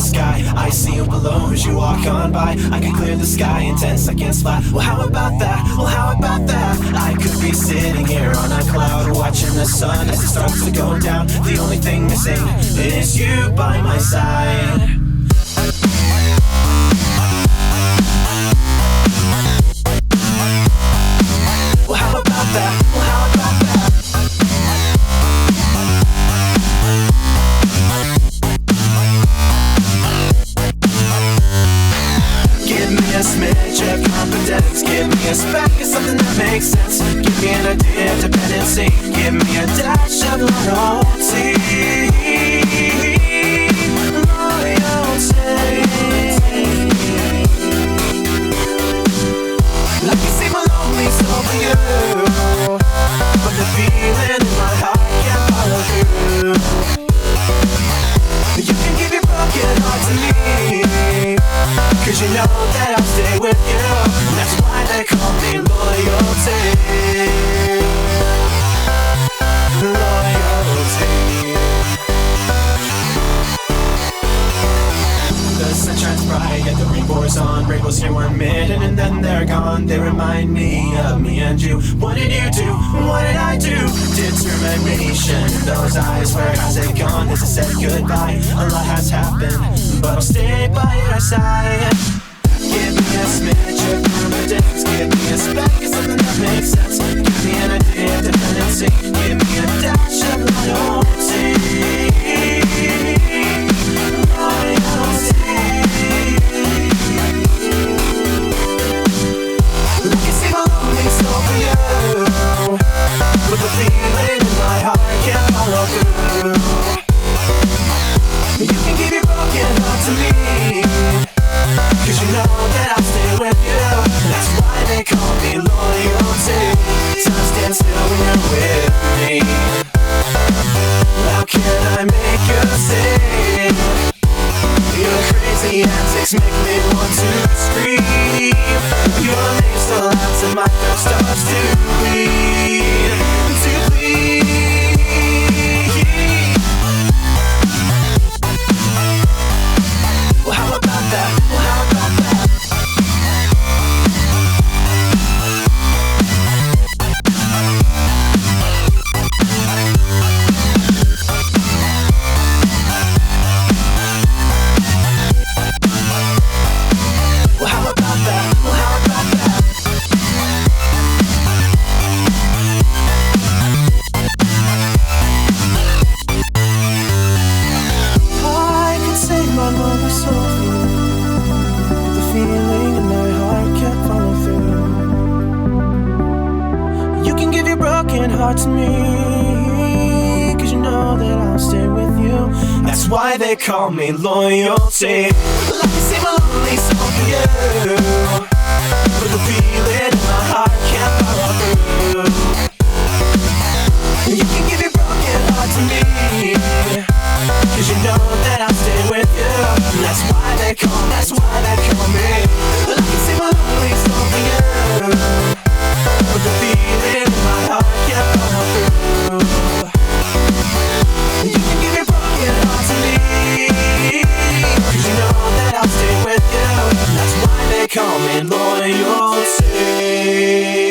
sky. I see you below as you walk on by. I can clear the sky in 10 seconds flat. Well, how about that? Well, how about that? I could be sitting here on a cloud, watching the sun as it starts to go down. The only thing missing is you by my side. Well, how about that? Well, how about that? Give me a smidge of confidence. Give me a speck of something that makes sense. Give me an idea of dependency. Give me a dash of loyalty. I can see my lonely soul for you, but the feeling in my heart can't follow through. You can give your broken heart to me, 'cause you know that I'll stay with you. That's why they call me loyalty. Loyalty. The sun shines bright and the rain pours on. Rainbows here 1 minute and then they're gone. They remind me of me and you. What did you do? What did I do? Determination in those eyes. Where has it gone? Has it said goodbye? A lot has happened, but I'll stay by your side. Give me a smidge of confidence. Give me a speck of something that makes sense. Give me an idea of dependency. Give me a dash of loyalty. But the feeling in my heart can't follow through. You can give your broken heart to me, 'cause you know that I'll stay with you. That's why they call me loyalty. Time stands still when you're with me. How can I make you see? Your crazy antics make me want to scream. Your name still out and my thirst starts to bleed. To bleed. Well, how about that? Well, how about that? Well, how about that? Well, how about that? I could save my lonely soul for you, but the feeling in my heart can't follow through. You can give your broken heart to me, 'cause you know that I'll stay with you. That's why they call me loyalty. Well, I can save my lonely soul for you, but the feeling in my heart can't follow through. You can give your broken heart to me, 'cause you know that I'll stay with you. That's why they call me. Well, I can see my lonely soul for you, but the feeling in my heart can't follow through. You can give your broken heart to me, 'cause you know that I'll stay with you. That's why they call me loyalty.